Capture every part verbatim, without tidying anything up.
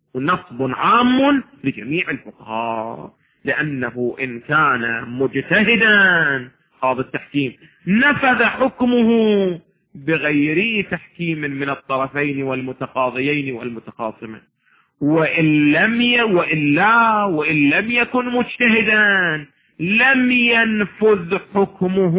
نصب عام لجميع الفقهاء، لأنه إن كان مجتهدا قاضي التحكيم نفذ حكمه بغير تحكيم من الطرفين والمتقاضيين والمتخاصمين، وإن لم ي... وإلا وإن لم يكن مجتهدا لم ينفذ حكمه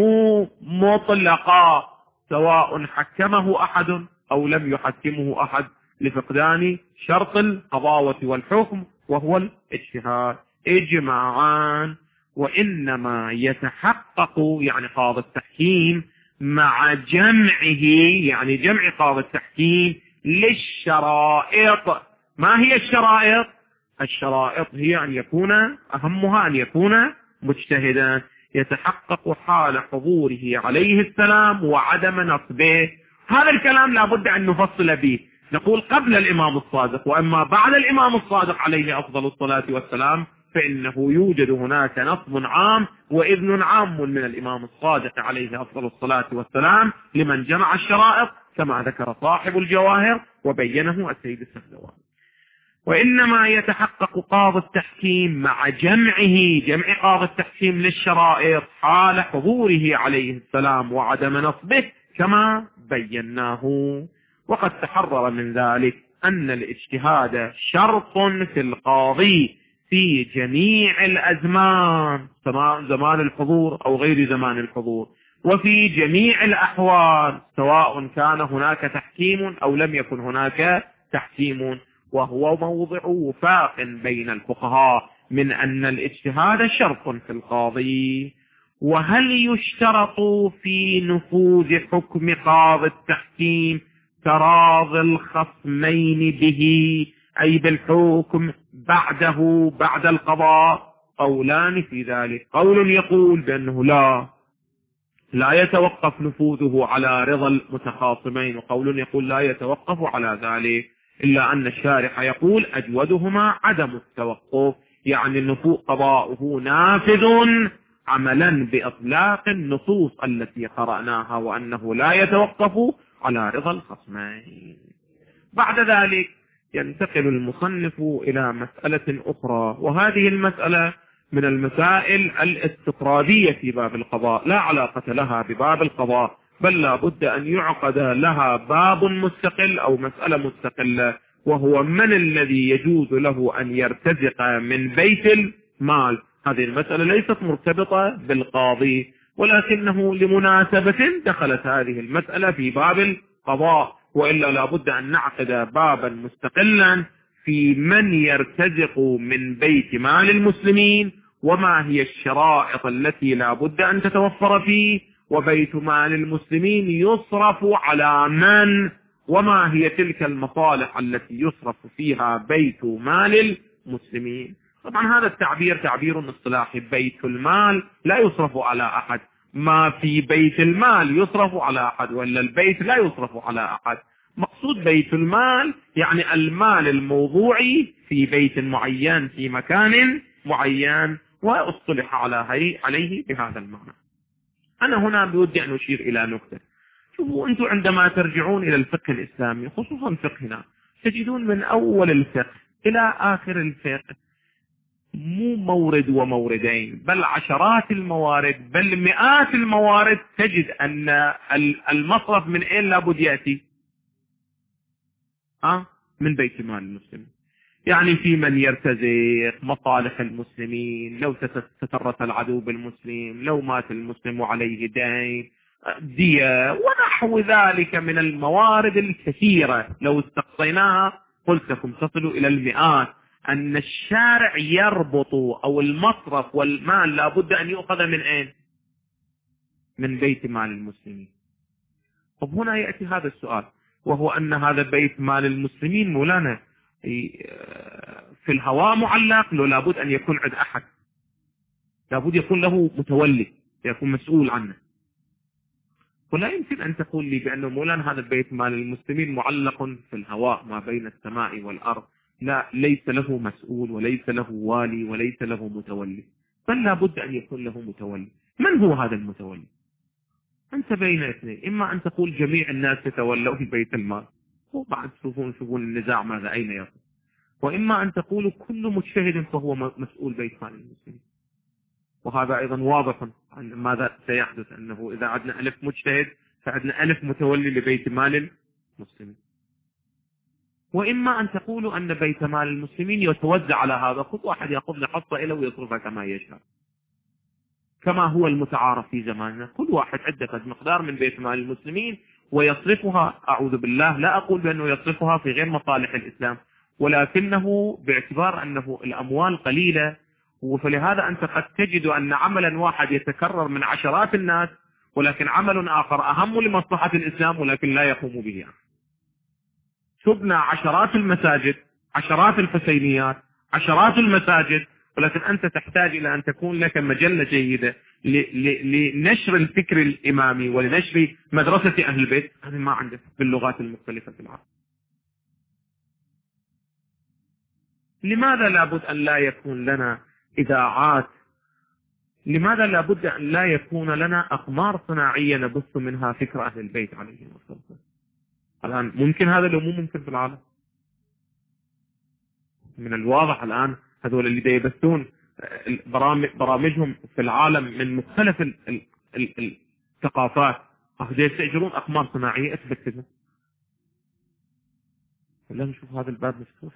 مطلقا، سواء حكمه أحد أو لم يحكمه أحد، لفقدان شرط القضاوة والحكم وهو الاجتهاد إجماعا. وإنما يتحقق يعني قاضي التحكيم مع جمعه، يعني جمع قاضي التحكيم للشرائط. ما هي الشرائط؟ الشرائط هي أن يكون أهمها أن يكون مجتهدا، يتحقق حال حضوره عليه السلام وعدم نصبه. هذا الكلام لابد أن نفصل به، نقول قبل الإمام الصادق، وأما بعد الإمام الصادق عليه أفضل الصلاة والسلام فإنه يوجد هناك نصب عام وإذن عام من الإمام الصادق عليه أفضل الصلاة والسلام لمن جمع الشرائط كما ذكر صاحب الجواهر وبينه السيد السخدواني. وإنما يتحقق قاضي التحكيم مع جمعه، جمع قاضي التحكيم للشرائط حال حضوره عليه السلام وعدم نصبه كما بيناه. وقد تحرر من ذلك أن الاجتهاد شرط في القاضي في جميع الأزمان، زمان الحضور أو غير زمان الحضور، وفي جميع الأحوال سواء كان هناك تحكيم أو لم يكن هناك تحكيم، وهو موضع وفاق بين الفقهاء من أن الاجتهاد شرط في القاضي. وهل يشترط في نفوذ حكم قاضي التحكيم تراضي الخصمين به أي بالحكم بعده بعد القضاء؟ قولان في ذلك، قول يقول بأنه لا لا يتوقف نفوذه على رضا المتخاصمين، وقول يقول لا يتوقف على ذلك، إلا أن الشارح يقول أجودهما عدم التوقف، يعني النفوذ قضاؤه نافذ عملا بإطلاق النصوص التي قرأناها، وأنه لا يتوقف على رضا الخصمين. بعد ذلك ينتقل المصنف إلى مسألة أخرى، وهذه المسألة من المسائل الاستطرادية في باب القضاء، لا علاقة لها بباب القضاء، بل لا بد أن يعقد لها باب مستقل أو مسألة مستقلة، وهو من الذي يجوز له أن يرتزق من بيت المال. هذه المسألة ليست مرتبطة بالقاضي، ولكنه لمناسبة دخلت هذه المسألة في باب القضاء، وإلا لا بد أن نعقد بابا مستقلا في من يرتزق من بيت مال المسلمين، وما هي الشرائط التي لا بد أن تتوفر فيه، وبيت مال المسلمين يصرف على من، وما هي تلك المصالح التي يصرف فيها بيت مال المسلمين. طبعا هذا التعبير تعبير اصطلاحي، بيت المال لا يصرف على أحد، ما في بيت المال يصرف على أحد، ولا البيت لا يصرف على أحد. مقصود بيت المال يعني المال الموضوعي في بيت معين في مكان معين، واصطلح عليه بهذا المعنى. أنا هنا بودي أن أشير إلى نقطة. شوفوا أنتم عندما ترجعون إلى الفقه الإسلامي خصوصا فقهنا، تجدون من أول الفقه إلى آخر الفقه مو مورد وموردين، بل عشرات الموارد، بل مئات الموارد، تجد أن المصرف من أين لابد يأتي؟ أه؟ من بيت مال المسلمين. يعني في من يرتزق مصالح المسلمين، لو تترس العدو بالمسلم، لو مات المسلم عليه دين، دية، ونحو ذلك من الموارد الكثيرة لو استقصيناها قلت لكم تصل إلى المئات. أن الشارع يربط أو المصرف والمال لابد أن يؤخذ من أين؟ من بيت مال المسلمين. طب هنا يأتي هذا السؤال، وهو أن هذا بيت مال المسلمين مولانا في الهواء معلق، لو لابد أن يكون عند أحد، لابد يكون له متولي يكون مسؤول عنه. ولا يمكن أن تقول لي بأنه مولانا هذا بيت مال المسلمين معلق في الهواء ما بين السماء والأرض، لا، ليس له مسؤول وليس له والي وليس له متولي، بل لابد أن يكون له متولي. من هو هذا المتولي؟ أنت بين اثنين، إما أن تقول جميع الناس يتولوا في بيت المال، وبعد شوفون شوفون النزاع ماذا أين يصل، وإما أن تقول كل مجتهد فهو مسؤول بيت مال المسلمين، وهذا أيضا واضح عن ماذا سيحدث، أنه إذا عدنا ألف مجتهد فعدنا ألف متولي لبيت مال المسلمين. وإما أن تقولوا أن بيت مال المسلمين يتوزع على هذا، كل واحد يأخذ له حصة إليه ويصرفها كما يشاء، كما هو المتعارف في زماننا، كل واحد عنده قد مقدار من بيت مال المسلمين ويصرفها. أعوذ بالله، لا أقول بأنه يصرفها في غير مصالح الإسلام، ولكنه باعتبار أنه الأموال قليلة، فلهذا أنت قد تجد أن عملا واحد يتكرر من عشرات الناس، ولكن عمل آخر أهم لمصلحة الإسلام ولكن لا يقوم به. تبنى عشرات المساجد، عشرات الحسينيات، عشرات المساجد، ولكن أنت تحتاج إلى أن تكون لك مجلة جيدة لنشر الفكر الإمامي ولنشر مدرسة أهل البيت. هذا ما عندك باللغات المختلفة في العالم. لماذا لابد أن لا يكون لنا إذاعات؟ لماذا لابد أن لا يكون لنا أقمار صناعية نبث منها فكر أهل البيت عليهم الصلاة؟ الآن ممكن هذا لو مو ممكن في العالم؟ من الواضح الآن هذول اللي يبثون برامجهم في العالم من مختلف ال ال ال الثقافات يستأجرون أقمار صناعية أثبت كذا. ولا نشوف هذا الباب مفتوح.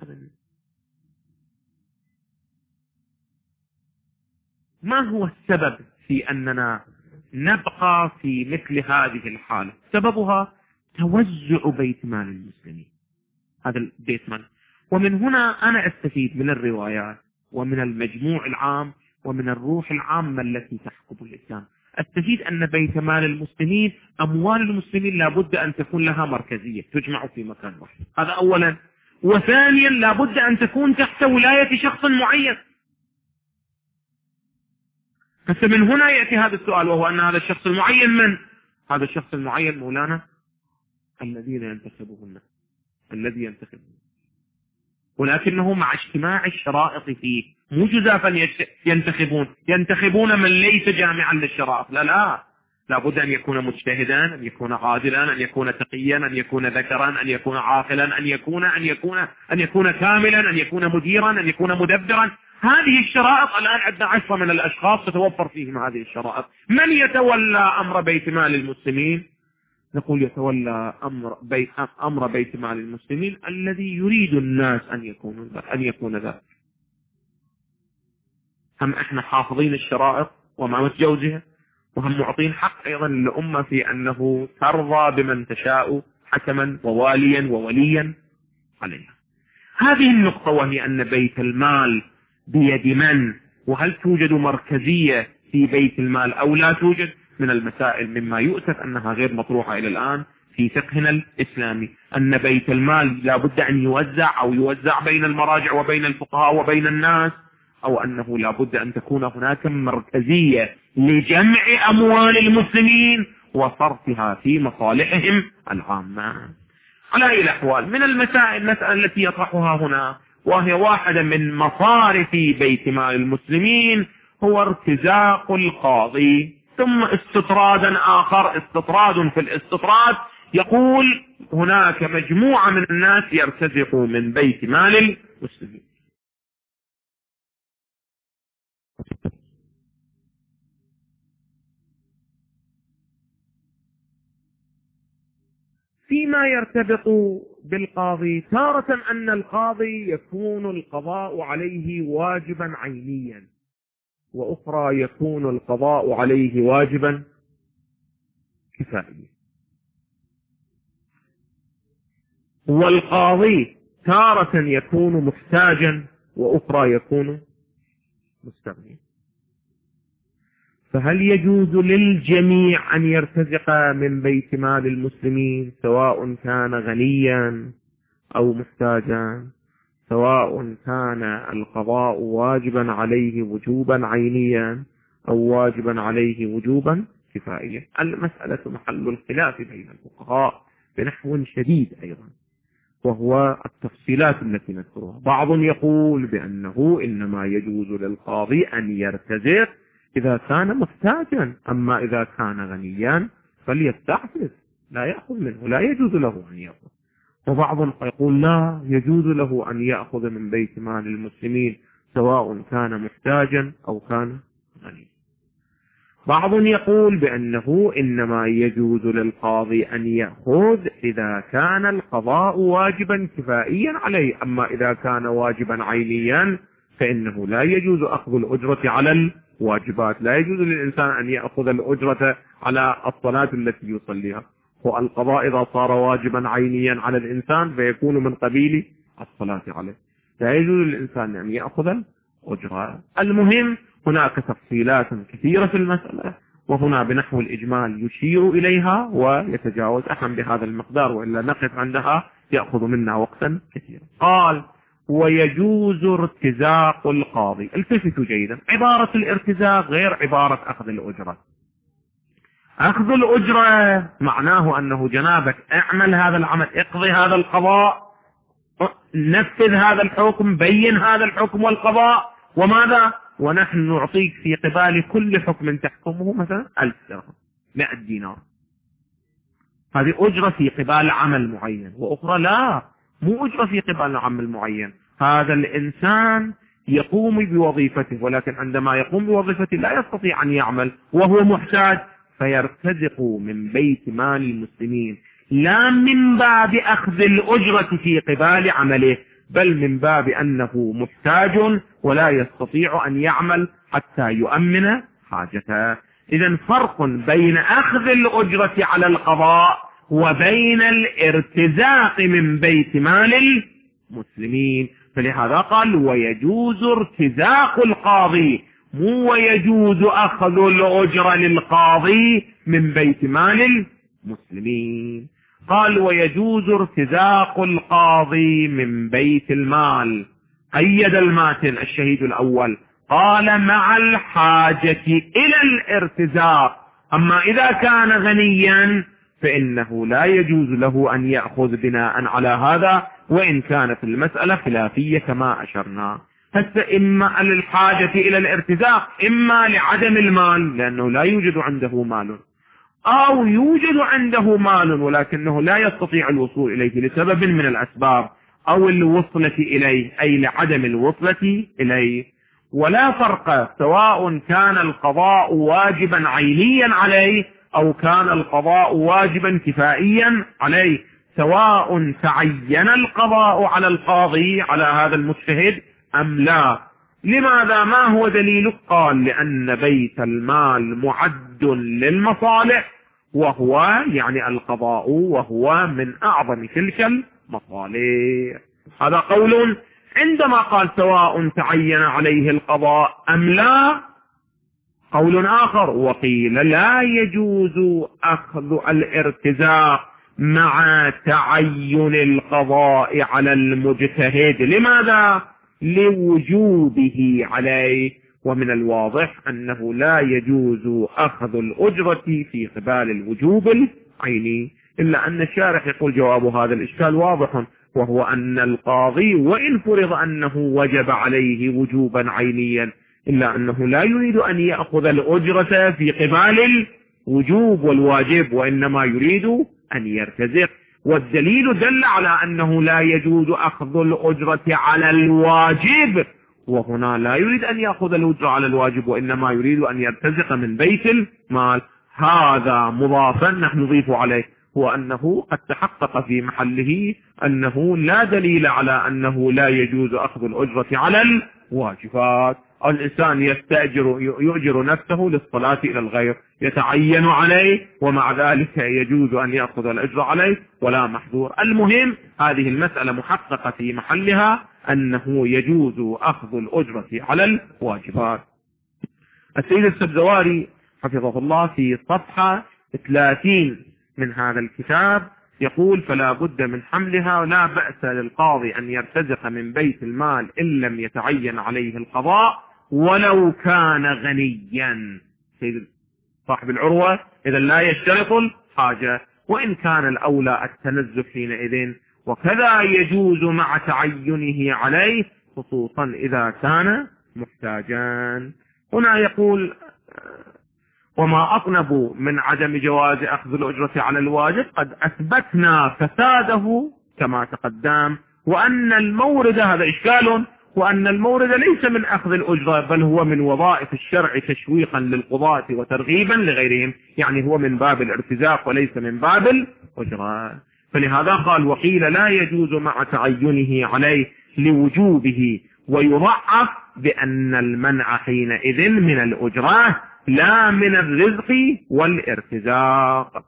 ما هو السبب في أننا نبقى في مثل هذه الحالة؟ سببها توزع بيت مال المسلمين، هذا البيت مال. ومن هنا أنا أستفيد من الروايات ومن المجموع العام ومن الروح العامة التي تحكم الإسلام. أستفيد أن بيت مال المسلمين، أموال المسلمين لابد أن تكون لها مركزية تجمع في مكان واحد، هذا أولا. وثانيا لابد أن تكون تحت ولاية شخص معين. فمن هنا يأتي هذا السؤال، وهو أن هذا الشخص المعين من؟ هذا الشخص المعين مولانا الذين ينتخبون، الذي ينتخبون، ولكنه مع اجتماع الشرائط فيه، مو جزافا ينتخبون ينتخبون من ليس جامعا للشرائط، لا لا، لابد أن يكون مجتهدا، أن يكون عادلا، أن يكون تقيا، أن يكون ذكرا، أن يكون عاقلا، أن يكون أن يكون أن يكون كاملا، أن يكون مديرا، أن يكون مدبرا. هذه الشرائط الآن عندنا عشرة من الأشخاص تتوفر فيهم هذه الشرائط. من يتولى أمر بيت مال المسلمين؟ نقول يتولى أمر بيت أمر بيت مال المسلمين الذي يريد الناس أن يكونوا أن يكون ذلك. هم إحنا حافظين الشرائط وما متجوزها، وهم معطين حق أيضا للأمة في أنه ترضى بمن تشاء حكما وواليا ووليا عليها. هذه النقطة، وهي أن بيت المال بيد من، وهل توجد مركزية في بيت المال أو لا توجد، من المسائل مما يؤسف أنها غير مطروحة إلى الآن في فقهنا الإسلامي، أن بيت المال لابد أن يوزع أو يوزع بين المراجع وبين الفقهاء وبين الناس، أو أنه لابد أن تكون هناك مركزية لجمع أموال المسلمين وصرفها في مصالحهم العامة. على أي الأحوال، من المسائل المسألة التي يطرحها هنا، وهي واحدة من مصارف بيت مال المسلمين، هو ارتزاق القاضي. ثم استطرادا آخر، استطراد في الاستطراد، يقول هناك مجموعة من الناس يرتزقوا من بيت مال المسلمين. فيما يرتبط بالقاضي، تارة أن القاضي يكون القضاء عليه واجبا عينيا، وأخرى يكون القضاء عليه واجبا كفائيا. والقاضي تارة يكون محتاجا وأخرى يكون مستغنيا. فهل يجوز للجميع أن يرتزق من بيت مال المسلمين، سواء كان غنيا أو محتاجا، سواء كان القضاء واجبا عليه وجوبا عينيا أو واجبا عليه وجوبا كفائيا؟ المسألة محل الخلاف بين الفقهاء بنحو شديد أيضا، وهو التفصيلات التي نذكرها. بعض يقول بأنه إنما يجوز للقاضي أن يرتزق إذا كان محتاجا، أما إذا كان غنيا فليستعفف، لا يأخذ منه، لا يجوز له أن يأخذ. وبعضهم يقول لا يجوز له أن يأخذ من بيت مال المسلمين سواء كان محتاجا أو كان غني. بعض يقول بأنه إنما يجوز للقاضي أن يأخذ إذا كان القضاء واجبا كفائيا عليه، أما إذا كان واجبا عينيا فإنه لا يجوز أخذ الأجرة على الواجبات. لا يجوز للإنسان أن يأخذ الأجرة على الصلاة التي يصليها، والقضاء إذا صار واجبا عينيا على الإنسان فيكون من قبيل الصلاة عليه. لا يجوز للإنسان أن يأخذ الأجرة. المهم هناك تفصيلات كثيرة في المسألة، وهنا بنحو الإجمال يشير إليها ويتجاوز أهم بهذا المقدار، وإلا نقف عندها يأخذ منا وقتا كثيرا. قال ويجوز ارتزاق القاضي. التفتوا جيدا، عبارة الارتزاق غير عبارة أخذ الأجرة. أخذ الأجرة معناه أنه جنابك اعمل هذا العمل، اقضي هذا القضاء، نفذ هذا الحكم، بين هذا الحكم والقضاء، وماذا؟ ونحن نعطيك في قبال كل حكم تحكمه مثلا ألف درهم، مئة دينار. هذه أجرة في قبال عمل معين. وأخرى لا، مو أجرة في قبال عمل معين. هذا الإنسان يقوم بوظيفته، ولكن عندما يقوم بوظيفته لا يستطيع أن يعمل وهو محتاج، فيرتزق من بيت مال المسلمين، لا من باب أخذ الأجرة في قبال عمله، بل من باب أنه محتاج ولا يستطيع أن يعمل حتى يؤمن حاجته. إذن فرق بين أخذ الأجرة على القضاء وبين الارتزاق من بيت مال المسلمين. فلهذا قال ويجوز ارتزاق القاضي، مو ويجوز أخذ الأجرة للقاضي من بيت مال المسلمين. قال ويجوز ارتزاق القاضي من بيت المال. أيد الماتن الشهيد الأول قال مع الحاجة إلى الارتزاق. أما إذا كان غنيا فإنه لا يجوز له أن يأخذ بناء على هذا، وإن كانت المسألة خلافية كما أشرنا. هسه إما للحاجة إلى الارتزاق، إما لعدم المال لأنه لا يوجد عنده مال، أو يوجد عنده مال ولكنه لا يستطيع الوصول إليه لسبب من الأسباب، أو الوصلة إليه أي لعدم الوصلة إليه. ولا فرق سواء كان القضاء واجبا عينيا عليه أو كان القضاء واجبا كفائيا عليه، سواء تعين القضاء على القاضي على هذا المجتهد أم لا. لماذا؟ ما هو دليله؟ قال لأن بيت المال معد للمصالح، وهو يعني القضاء وهو من أعظم تلك المصالح. هذا قول. عندما قال سواء تعين عليه القضاء أم لا قول آخر، وقيل لا يجوز أخذ الارتزاق مع تعين القضاء على المجتهد. لماذا؟ لوجوبه عليه. ومن الواضح أنه لا يجوز أخذ الأجرة في قبال الوجوب العيني، إلا أن الشارح يقول جواب هذا الإشكال واضح، وهو أن القاضي وإن فرض أنه وجب عليه وجوبا عينيا إلا أنه لا يريد أن يأخذ الأجرة في قبال الوجوب والواجب، وإنما يريد أن يرتزق. والدليل دل على أنه لا يجوز أخذ الأجرة على الواجب، وهنا لا يريد أن يأخذ الأجرة على الواجب وإنما يريد أن يرتزق من بيت المال. هذا مضافا نحن نضيف عليه، هو أنه قد تحقق في محله أنه لا دليل على أنه لا يجوز أخذ الأجرة على الواجبات. الإنسان يستأجر يؤجر نفسه للصلاة إلى الغير، يتعين عليه ومع ذلك يجوز أن يأخذ الأجر عليه ولا محظور. المهم هذه المسألة محققة في محلها أنه يجوز أخذ الأجرة على الواجبات. السيد السبزواري حفظه الله في صفحة ثلاثين من هذا الكتاب يقول فلا بد من حملها، ولا بأس للقاضي أن يرتزق من بيت المال إن لم يتعين عليه القضاء ولو كان غنيا. سيد صاحب العروة إذا لا يشترط الحاجة، وإن كان الأولى التنزه حينئذ، وكذا يجوز مع تعينه عليه خصوصا إذا كان محتاجا. هنا يقول وما أطنب من عدم جواز أخذ الأجرة على الواجب قد أثبتنا فساده كما تقدم، وأن المورد هذا إشكال، وأن المورد ليس من أخذ الأجرة بل هو من وظائف الشرع تشويقا للقضاة وترغيبا لغيرهم، يعني هو من باب الارتزاق وليس من باب الأجرة. فلهذا قال وقيل لا يجوز مع تعينه عليه لوجوبه، ويضعف بأن المنع حينئذ من الأجرة لا من الرزق والارتزاق.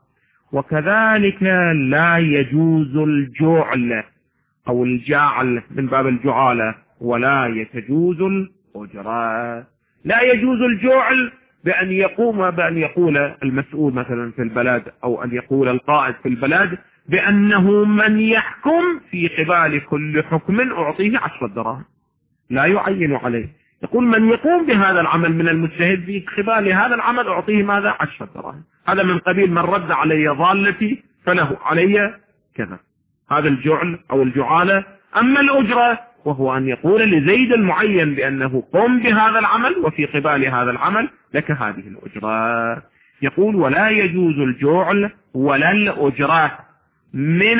وكذلك لا يجوز الجعل أو الجعل من باب الجعالة ولا يتجوز الأجرة. لا يجوز الجعل بأن يقوم بأن يقول المسؤول مثلا في البلد أو أن يقول القائد في البلد بأنه من يحكم في قبال كل حكم أعطيه عشرة دراهم، لا يعين عليه، يقول من يقوم بهذا العمل من المجتهد في قبال هذا العمل أعطيه ماذا؟ عشرة دراهم. هذا من قبيل من رد علي ضالتي فله علي كذا، هذا الجعل أو الجعالة. أما الأجرة وهو أن يقول لزيد المعين بأنه قم بهذا العمل وفي قبال هذا العمل لك هذه الأجرة. يقول ولا يجوز الجعل ولا الأجرة من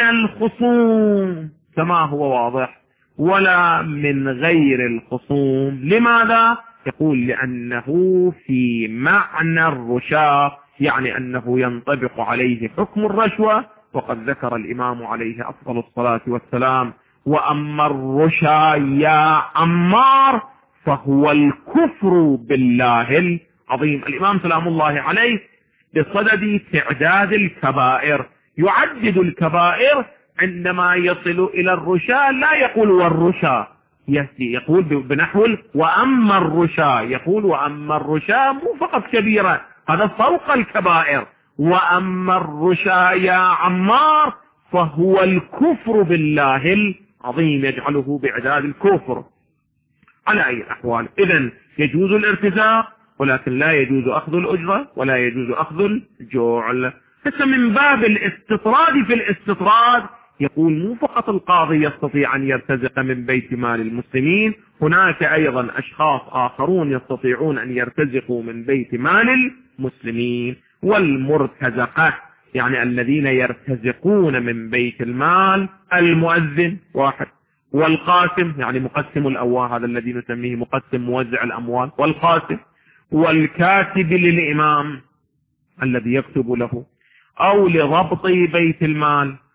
الخصوم كما هو واضح ولا من غير الخصوم. لماذا؟ يقول لأنه في معنى الرشاة، يعني أنه ينطبق عليه حكم الرشوة، وقد ذكر الإمام عليه أفضل الصلاة والسلام وأما الرشا يا عمار فهو الكفر بالله العظيم. الإمام سلام الله عليه بصدد تعداد الكبائر يعدد الكبائر، عندما يصل إلى الرشا لا يقول والرشا، يقول بنحو وأما الرشا، يقول وأما الرشا مو فقط كبيرة، هذا فوق الكبائر. وأما الرشا يا عمار فهو الكفر بالله العظيم، يجعله بعداد الكفر. على أي الأحوال إذن يجوز الارتزاق ولكن لا يجوز أخذ الأجرة ولا يجوز أخذ الجعل. بس من باب الاستطراد في الاستطراد يقول مو فقط القاضي يستطيع أن يرتزق من بيت مال المسلمين، هناك أيضا أشخاص آخرون يستطيعون أن يرتزقوا من بيت مال المسلمين. والمرتزقة يعني الذين يرتزقون من بيت المال المؤذن واحد، والقاسم يعني مقسم الأموال، هذا الذي نسميه مقسم موزع الأموال، والقاسم، والكاتب للإمام الذي يكتب له، أو لضبط بيت المال